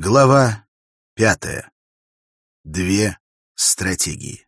Глава 5. Две стратегии.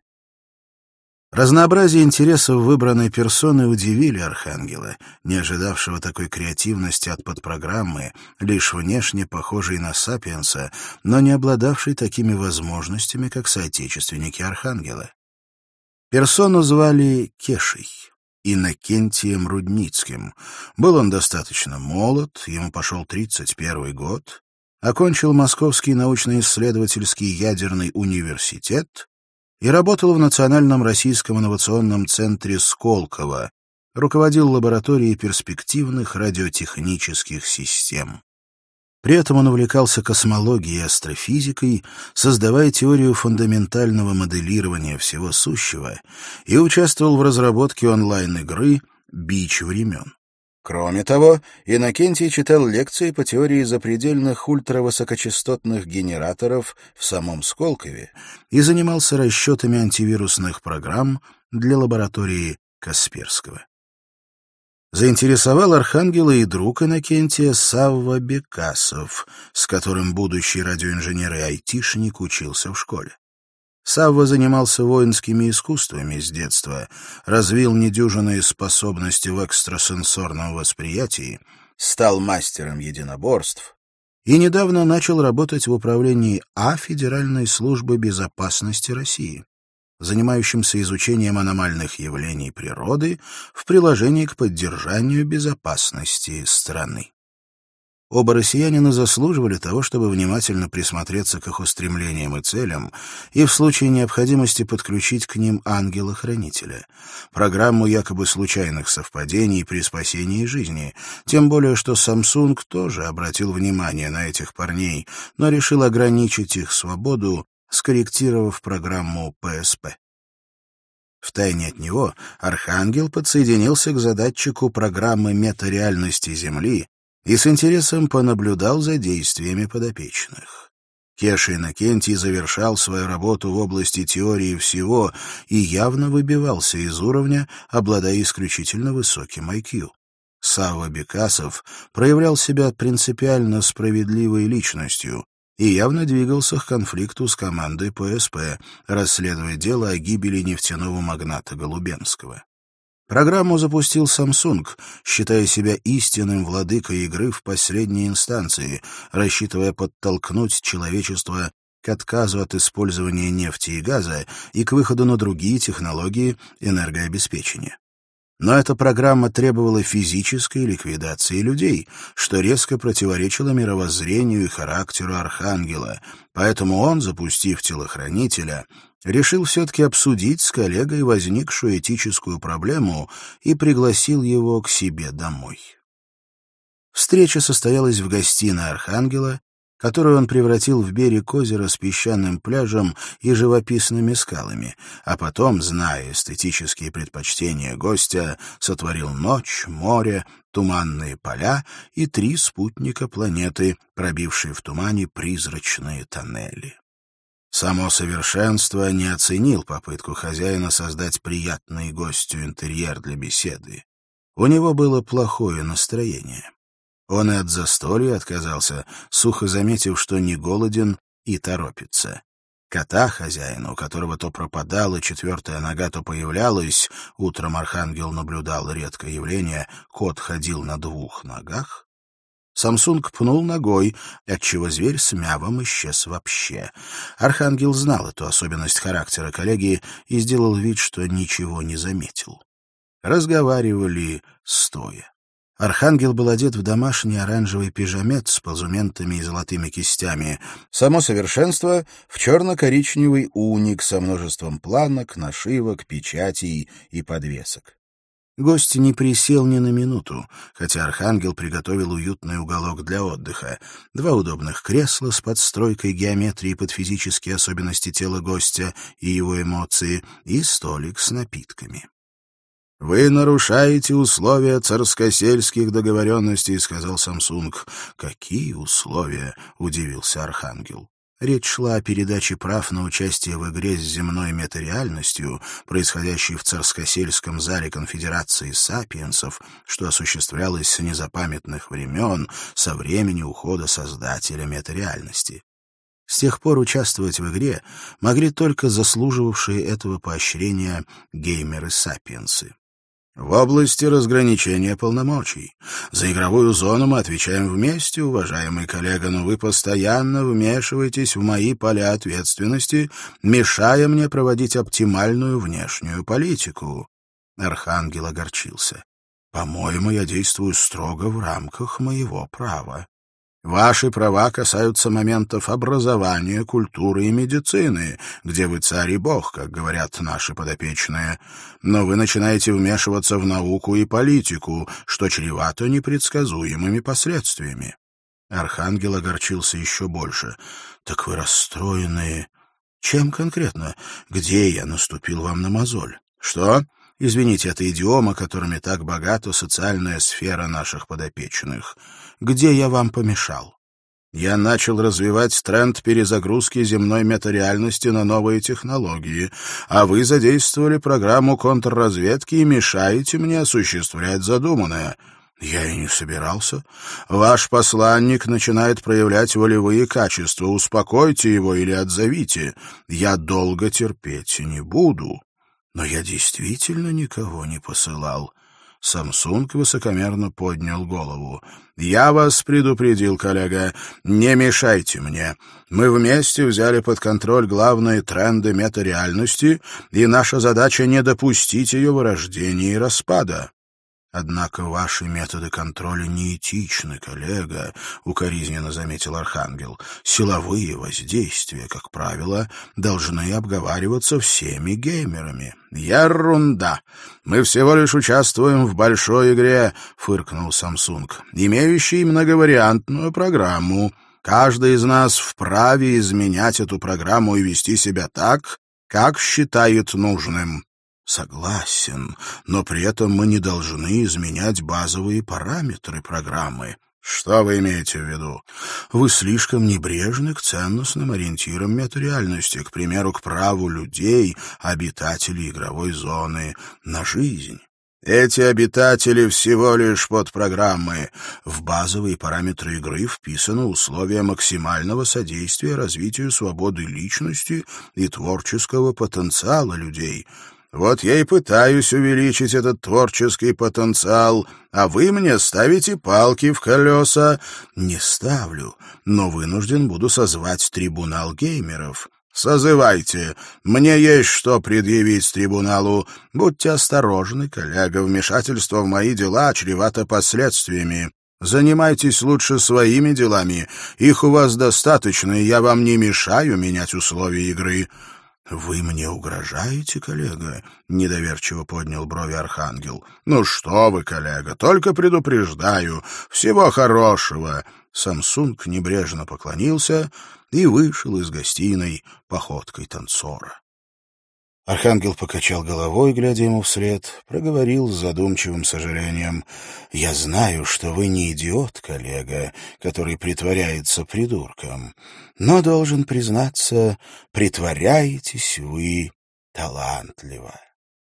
Разнообразие интересов выбранной персоны удивили Архангела, не ожидавшего такой креативности от подпрограммы, лишь внешне похожей на Сапиенса, но не обладавшей такими возможностями, как соотечественники Архангела. Персону звали Кешей, Иннокентием Рудницким. Был он достаточно молод, ему пошел 31 год, окончил Московский научно-исследовательский ядерный университет и работал в Национальном российском инновационном центре Сколково, руководил лабораторией перспективных радиотехнических систем. При этом он увлекался космологией и астрофизикой, создавая теорию фундаментального моделирования всего сущего, и участвовал в разработке онлайн-игры «Бич времен». Кроме того, Иннокентий читал лекции по теории запредельных ультравысокочастотных генераторов в самом Сколкове и занимался расчетами антивирусных программ для лаборатории Касперского. Заинтересовал Архангела и друг Иннокентия Савва Бекасов, с которым будущий радиоинженер и айтишник учился в школе. Савва занимался воинскими искусствами с детства, развил недюжинные способности в экстрасенсорном восприятии, стал мастером единоборств и недавно начал работать в управлении Федеральной службы безопасности России, занимающимся изучением аномальных явлений природы в приложении к поддержанию безопасности страны. Оба россиянина заслуживали того, чтобы внимательно присмотреться к их устремлениям и целям и в случае необходимости подключить к ним ангела-хранителя, программу якобы случайных совпадений при спасении жизни, тем более что Samsung тоже обратил внимание на этих парней, но решил ограничить их свободу, скорректировав программу ПСП. Втайне от него Архангел подсоединился к задатчику программы метареальности Земли и с интересом понаблюдал за действиями подопечных. Кеша Иннокентий завершал свою работу в области теории всего и явно выбивался из уровня, обладая исключительно высоким IQ. Савва Бекасов проявлял себя принципиально справедливой личностью и явно двигался к конфликту с командой ПСП, расследуя дело о гибели нефтяного магната Голубенского. Программу запустил Samsung, считая себя истинным владыкой игры в последней инстанции, рассчитывая подтолкнуть человечество к отказу от использования нефти и газа и к выходу на другие технологии энергообеспечения. Но эта программа требовала физической ликвидации людей, что резко противоречило мировоззрению и характеру Архангела, поэтому он, запустив телохранителя, решил все-таки обсудить с коллегой возникшую этическую проблему и пригласил его к себе домой. Встреча состоялась в гостиной Архангела, которую он превратил в берег озера с песчаным пляжем и живописными скалами, а потом, зная эстетические предпочтения гостя, сотворил ночь, море, туманные поля и 3 спутника планеты, пробившие в тумане призрачные тоннели. Само совершенство не оценил попытку хозяина создать приятный гостю интерьер для беседы. У него было плохое настроение. Он и от застолья отказался, сухо заметив, что не голоден и торопится. Кота хозяина, у которого то пропадала 4-я нога, то появлялась, утром Архангел наблюдал редкое явление, кот ходил на 2 ногах, Samsung пнул ногой, отчего зверь с мявом исчез вообще. Архангел знал эту особенность характера коллеги и сделал вид, что ничего не заметил. Разговаривали стоя. Архангел был одет в домашний оранжевый пижамет с позументами и золотыми кистями. Само совершенство — в черно-коричневый уник со множеством планок, нашивок, печатей и подвесок. Гость не присел ни на минуту, хотя Архангел приготовил уютный уголок для отдыха. 2 удобных кресла с подстройкой геометрии под физические особенности тела гостя и его эмоции, и столик с напитками. «Вы нарушаете условия царскосельских договоренностей», — сказал Samsung. «Какие условия?» — удивился Архангел. Речь шла о передаче прав на участие в игре с земной метареальностью, происходящей в Царскосельском зале конфедерации сапиенсов, что осуществлялось с незапамятных времен, со времени ухода создателя метареальности. С тех пор участвовать в игре могли только заслуживавшие этого поощрения геймеры-сапиенсы. В области разграничения полномочий. За игровую зону мы отвечаем вместе, уважаемый коллега, но вы постоянно вмешиваетесь в мои поля ответственности, мешая мне проводить оптимальную внешнюю политику. Архангел огорчился. По-моему, я действую строго в рамках моего права. Ваши права касаются моментов образования, культуры и медицины, где вы царь и бог, как говорят наши подопечные. Но вы начинаете вмешиваться в науку и политику, что чревато непредсказуемыми последствиями. Архангел огорчился еще больше. Так вы расстроены. Чем конкретно? Где я наступил вам на мозоль? Что? Извините, это идиома, которыми так богата социальная сфера наших подопечных. Где я вам помешал? Я начал развивать тренд перезагрузки земной метареальности на новые технологии, а вы задействовали программу контрразведки и мешаете мне осуществлять задуманное. Я и не собирался. Ваш посланник начинает проявлять волевые качества. Успокойте его или отзовите. Я долго терпеть не буду. Но я действительно никого не посылал. Самсунг высокомерно поднял голову. «Я вас предупредил, коллега. Не мешайте мне. Мы вместе взяли под контроль главные тренды метареальности, и наша задача — не допустить ее вырождения и распада». «Однако ваши методы контроля неэтичны, коллега», — укоризненно заметил Архангел. «Силовые воздействия, как правило, должны обговариваться всеми геймерами». «Ерунда! Мы всего лишь участвуем в большой игре», — фыркнул Самсунг, «имеющей многовариантную программу. Каждый из нас вправе изменять эту программу и вести себя так, как считает нужным». Согласен, но при этом мы не должны изменять базовые параметры программы. Что вы имеете в виду? Вы слишком небрежны к ценностным ориентирам метареальности, к примеру, к праву людей, обитателей игровой зоны, на жизнь. Эти обитатели всего лишь подпрограммы. В базовые параметры игры вписаны условия максимального содействия развитию свободы личности и творческого потенциала людей. Вот я и пытаюсь увеличить этот творческий потенциал, а вы мне ставите палки в колеса. Не ставлю, но вынужден буду созвать трибунал геймеров. Созывайте. Мне есть что предъявить трибуналу. Будьте осторожны, коллега, вмешательство в мои дела чревато последствиями. Занимайтесь лучше своими делами. Их у вас достаточно, и я вам не мешаю менять условия игры. «Вы мне угрожаете, коллега?» — недоверчиво поднял брови Архангел. «Ну что вы, коллега, только предупреждаю. Всего хорошего!» Самсунг небрежно поклонился и вышел из гостиной походкой танцора. Архангел покачал головой, глядя ему вслед, проговорил с задумчивым сожалением. «Я знаю, что вы не идиот, коллега, который притворяется придурком, но, должен признаться, притворяетесь вы талантливо».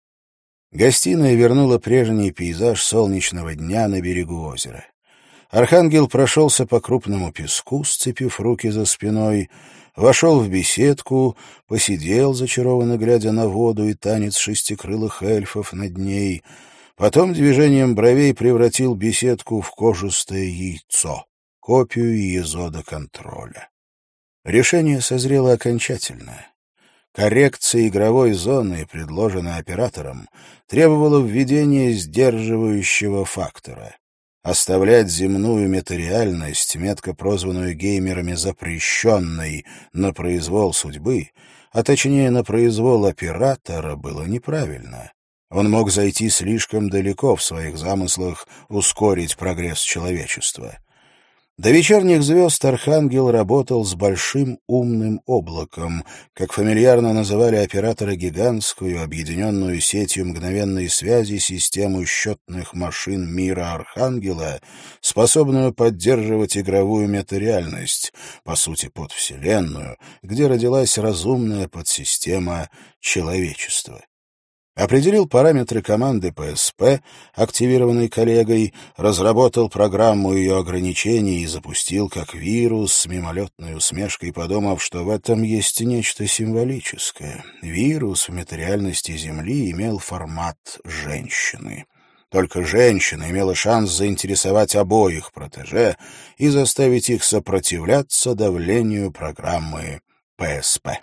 Гостиная вернула прежний пейзаж солнечного дня на берегу озера. Архангел прошелся по крупному песку, сцепив руки за спиной, вошел в беседку, посидел, зачарованно глядя на воду и танец шестикрылых эльфов над ней, потом движением бровей превратил беседку в кожистое яйцо, копию Иезода контроля. Решение созрело окончательно. Коррекция игровой зоны, предложенная оператором, требовала введения сдерживающего фактора. Оставлять земную метареальность, метко прозванную геймерами запрещенной, на произвол судьбы, а точнее на произвол оператора, было неправильно. Он мог зайти слишком далеко в своих замыслах ускорить прогресс человечества. До вечерних звезд Архангел работал с большим умным облаком, как фамильярно называли операторы гигантскую, объединенную сетью мгновенной связи систему счетных машин мира Архангела, способную поддерживать игровую метареальность, по сути подвселенную, где родилась разумная подсистема человечества. Определил параметры команды ПСП, активированной коллегой, разработал программу ее ограничений и запустил как вирус, с мимолетной усмешкой подумав, что в этом есть нечто символическое. Вирус в метареальности Земли имел формат женщины. Только женщина имела шанс заинтересовать обоих протеже и заставить их сопротивляться давлению программы ПСП.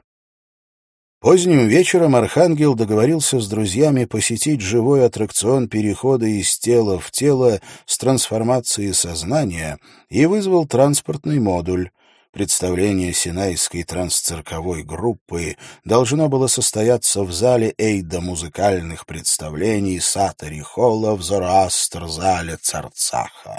Поздним вечером Архангел договорился с друзьями посетить живой аттракцион перехода из тела в тело с трансформацией сознания и вызвал транспортный модуль. Представление Синайской трансцирковой группы должно было состояться в зале Эйда музыкальных представлений Сатари Холла в Зороастр-зале Царцаха.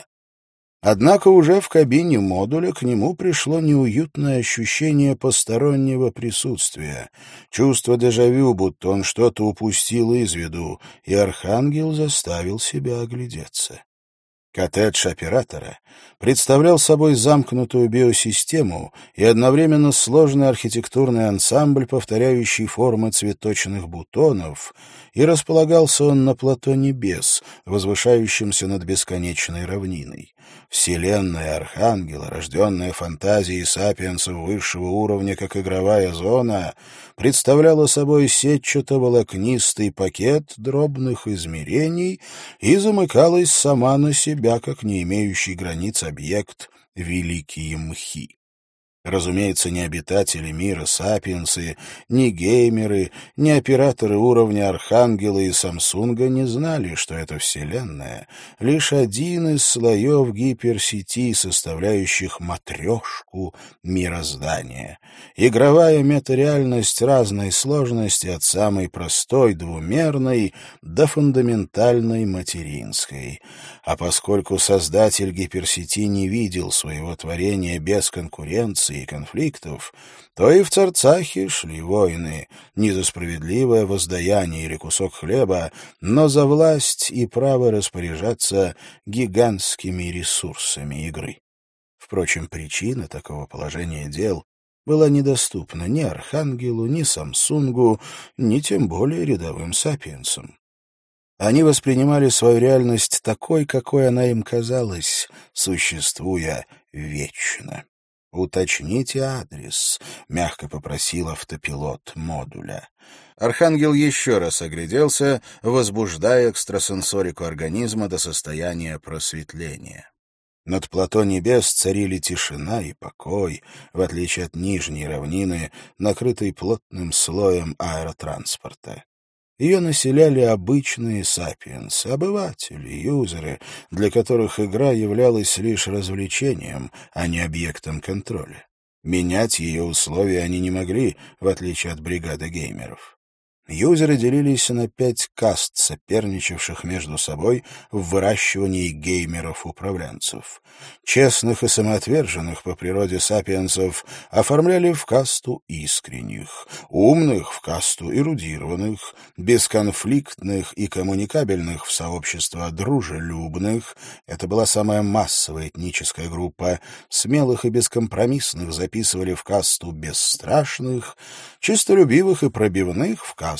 Однако уже в кабине модуля к нему пришло неуютное ощущение постороннего присутствия, чувство дежавю, будто он что-то упустил из виду, и Архангел заставил себя оглядеться. Коттедж оператора представлял собой замкнутую биосистему и одновременно сложный архитектурный ансамбль, повторяющий формы цветочных бутонов, и располагался он на плато небес, возвышающемся над бесконечной равниной. Вселенная Архангела, рожденная фантазией сапиенсов высшего уровня как игровая зона, представляла собой сетчато-волокнистый пакет дробных измерений и замыкалась сама на себя, как не имеющий границ объект Великие Мхи. Разумеется, ни обитатели мира сапиенсы, ни геймеры, ни операторы уровня Архангела и Самсунга не знали, что это Вселенная — лишь один из слоев гиперсети, составляющих матрешку мироздания. Игровая метареальность разной сложности, от самой простой двумерной до фундаментальной материнской. А поскольку создатель гиперсети не видел своего творения без конкуренции и конфликтов, то и в Царцахе шли войны, не за справедливое воздаяние или кусок хлеба, но за власть и право распоряжаться гигантскими ресурсами игры. Впрочем, причина такого положения дел была недоступна ни Архангелу, ни Самсунгу, ни тем более рядовым сапиенсам. Они воспринимали свою реальность такой, какой она им казалась, существуя вечно. «Уточните адрес», — мягко попросил автопилот модуля. Архангел еще раз огляделся, возбуждая экстрасенсорику организма до состояния просветления. Над плато небес царили тишина и покой, в отличие от нижней равнины, накрытой плотным слоем аэротранспорта. Ее населяли обычные сапиенсы, обыватели, юзеры, для которых игра являлась лишь развлечением, а не объектом контроля. Менять ее условия они не могли, в отличие от бригады геймеров. Юзеры делились на 5 каст, соперничавших между собой в выращивании геймеров-управленцев. Честных и самоотверженных по природе сапиенсов оформляли в касту искренних, умных — в касту эрудированных, бесконфликтных и коммуникабельных — в сообщество дружелюбных. Это была самая массовая этническая группа. Смелых и бескомпромиссных записывали в касту бесстрашных, честолюбивых и пробивных — в касту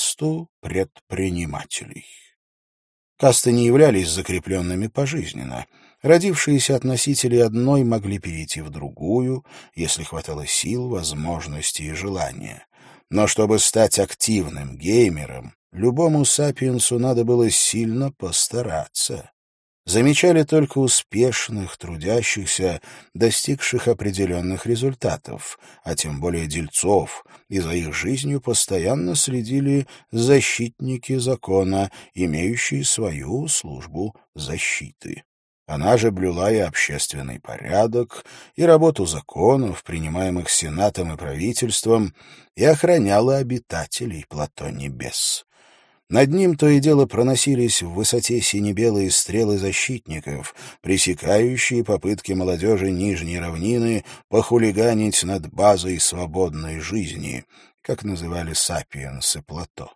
предпринимателей. Касты не являлись закрепленными пожизненно. Родившиеся от носителей одной могли перейти в другую, если хватало сил, возможностей и желания. Но чтобы стать активным геймером, любому сапиенсу надо было сильно постараться. Замечали только успешных, трудящихся, достигших определенных результатов, а тем более дельцов, и за их жизнью постоянно следили защитники закона, имеющие свою службу защиты. Она же блюла и общественный порядок, и работу законов, принимаемых Сенатом и правительством, и охраняла обитателей плато небес. Над ним то и дело проносились в высоте сине-белые стрелы защитников, пресекающие попытки молодежи Нижней равнины похулиганить над базой свободной жизни, как называли сапиенсы плато.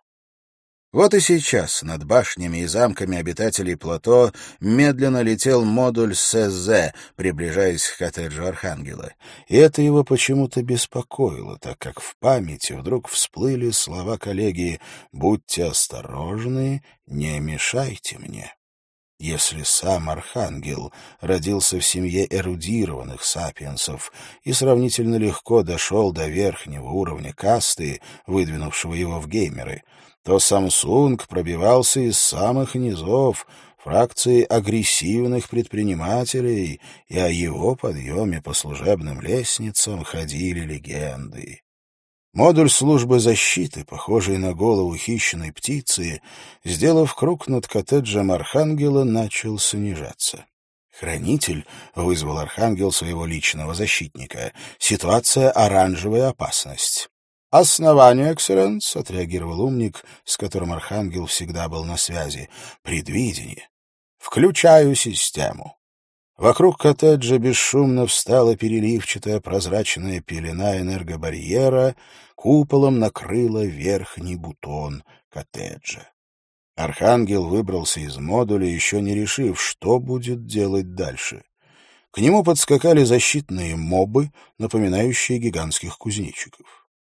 Вот и сейчас над башнями и замками обитателей плато медленно летел модуль СЗ, приближаясь к коттеджу Архангела. И это его почему-то беспокоило, так как в памяти вдруг всплыли слова коллеги «Будьте осторожны, не мешайте мне». Если сам Архангел родился в семье эрудированных сапиенсов и сравнительно легко дошел до верхнего уровня касты, выдвинувшего его в геймеры, то Самсунг пробивался из самых низов, фракции агрессивных предпринимателей, и о его подъеме по служебным лестницам ходили легенды. Модуль службы защиты, похожий на голову хищной птицы, сделав круг над коттеджем Архангела, начал снижаться. «Хранитель», — вызвал Архангел своего личного защитника, — «ситуация оранжевая опасность». «Основание, экселленс», — отреагировал умник, с которым Архангел всегда был на связи, — «предвидение. Включаю систему». Вокруг коттеджа бесшумно встала переливчатая прозрачная пелена энергобарьера, куполом накрыла верхний бутон коттеджа. Архангел выбрался из модуля, еще не решив, что будет делать дальше. К нему подскакали защитные мобы, напоминающие гигантских кузнечиков.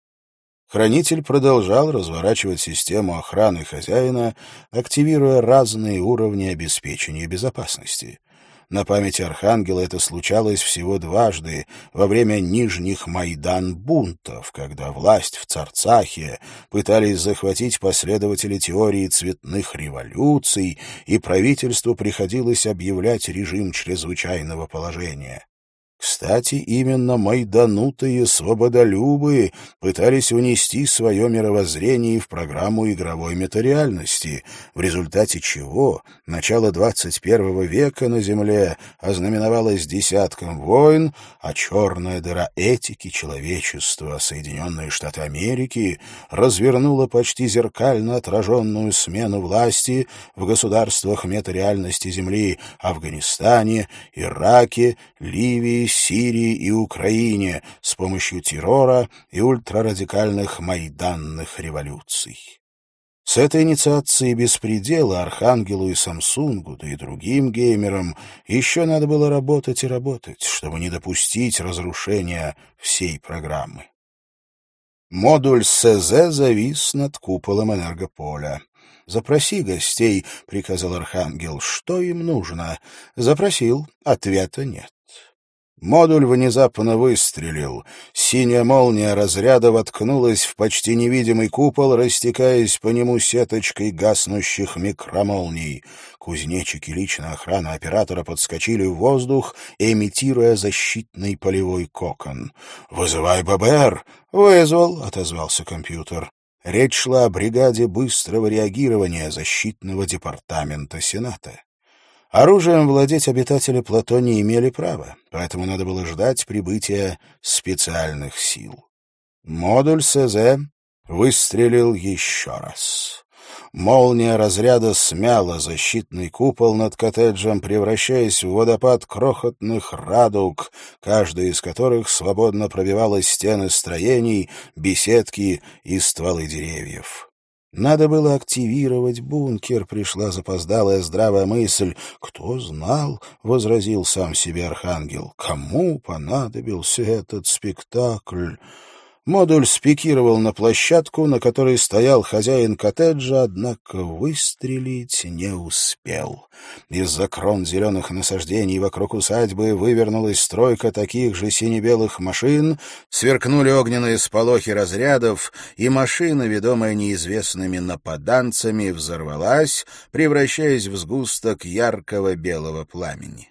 Хранитель продолжал разворачивать систему охраны хозяина, активируя разные уровни обеспечения безопасности. На памяти Архангела это случалось всего дважды во время нижних Майдан-бунтов, когда власть в Царцахе пытались захватить последователи теории цветных революций, и правительству приходилось объявлять режим чрезвычайного положения. Кстати, именно майданутые свободолюбы пытались унести свое мировоззрение в программу игровой метареальности, в результате чего начало 21 века на Земле ознаменовалось десятком войн, а черная дыра этики человечества, Соединенные Штаты Америки, развернула почти зеркально отраженную смену власти в государствах метареальности Земли Афганистане, Ираке, Ливии, Сирии и Украине с помощью террора и ультрарадикальных майданных революций. С этой инициацией беспредела Архангелу и Самсунгу, да и другим геймерам еще надо было работать и работать, чтобы не допустить разрушения всей программы. Модуль СЗ завис над куполом энергополя. «Запроси гостей», — приказал Архангел, — «что им нужно?» Запросил, ответа нет. Модуль внезапно выстрелил. Синяя молния разряда воткнулась в почти невидимый купол, растекаясь по нему сеточкой гаснущих микромолний. Кузнечики личной охраны оператора подскочили в воздух, имитируя защитный полевой кокон. «Вызывай ББР!» «Вызвал», — отозвался компьютер. Речь шла о бригаде быстрого реагирования защитного департамента Сената. Оружием владеть обитатели плато не имели права, поэтому надо было ждать прибытия специальных сил. Модуль СЗ выстрелил еще раз. Молния разряда смяла защитный купол над коттеджем, превращаясь в водопад крохотных радуг, каждая из которых свободно пробивала стены строений, беседки и стволы деревьев. Надо было активировать бункер, пришла запоздалая здравая мысль. «Кто знал?» — возразил сам себе Архангел. «Кому понадобился этот спектакль?» Модуль спикировал на площадку, на которой стоял хозяин коттеджа, однако выстрелить не успел. Из-за крон зеленых насаждений вокруг усадьбы вывернулась стройка таких же сине-белых машин, сверкнули огненные сполохи разрядов, и машина, ведомая неизвестными нападанцами, взорвалась, превращаясь в сгусток яркого белого пламени.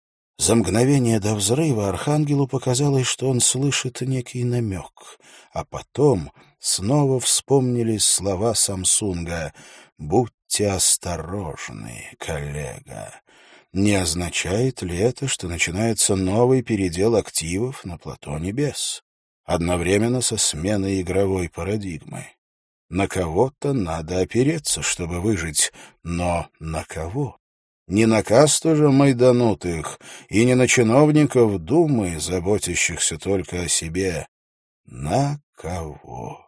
За мгновение до взрыва Архангелу показалось, что он слышит некий намек, а потом снова вспомнились слова Самсунга «Будьте осторожны, коллега». Не означает ли это, что начинается новый передел активов на плато небес, одновременно со сменой игровой парадигмы? На кого-то надо опереться, чтобы выжить. Но на кого? Не на касту же майданутых и не на чиновников Думы, заботящихся только о себе. На кого?